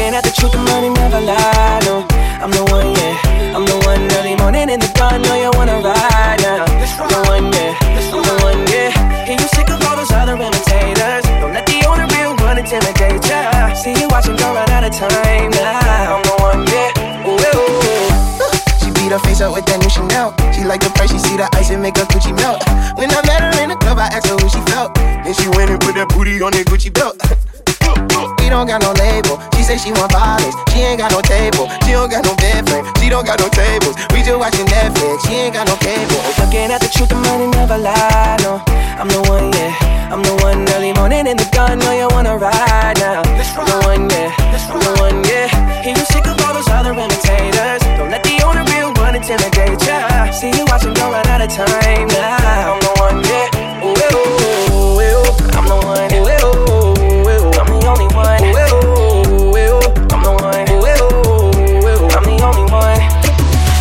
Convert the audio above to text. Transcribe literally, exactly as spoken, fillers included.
Looking at the truth, the money never lie, no. I'm the one, yeah. I'm the one early morning in the dawn. Know you wanna ride now. I'm the one, yeah. I'm the one, yeah. And you sick of all those other imitators. Don't let the only real one intimidate ya. See you watching, girl, run out of time now. I'm the one, yeah. Ooh, ooh. She beat her face up with that new Chanel. She like the price, she see the ice and make her Gucci melt. When I met her in the club, I asked her who she felt. Then she went and put that booty on that Gucci belt. We don't got no label. She say she want violence. She ain't got no table. She don't got no bed frame. She don't got no tables. We just watching Netflix. She ain't got no cable. Looking at the truth, the money never lie, no. I'm the one, yeah. I'm the one early morning in the dawn. Know you wanna ride